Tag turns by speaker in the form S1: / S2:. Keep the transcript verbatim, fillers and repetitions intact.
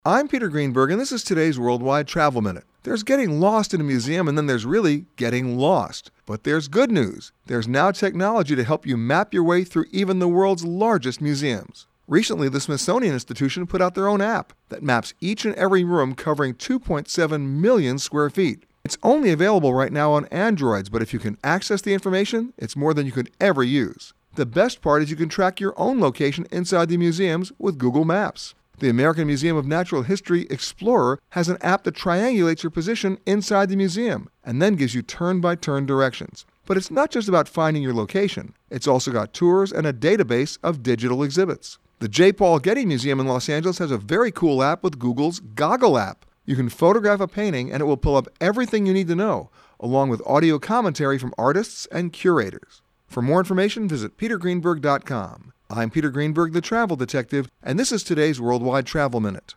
S1: I'm Peter Greenberg, and this is today's Worldwide Travel Minute. There's getting lost in a museum, and then there's really getting lost. But there's good news. There's now technology to help you map your way through even the world's largest museums. Recently, the Smithsonian Institution put out their own app that maps each and every room covering two point seven million square feet. It's only available right now on Androids, but if you can access the information, it's more than you could ever use. The best part is you can track your own location inside the museums with Google Maps. The American Museum of Natural History Explorer has an app that triangulates your position inside the museum and then gives you turn-by-turn directions. But it's not just about finding your location. It's also got tours and a database of digital exhibits. The J. Paul Getty Museum in Los Angeles has a very cool app with Google's Goggle app. You can photograph a painting and it will pull up everything you need to know, along with audio commentary from artists and curators. For more information, visit peter greenberg dot com. I'm Peter Greenberg, the Travel Detective, and this is today's Worldwide Travel Minute.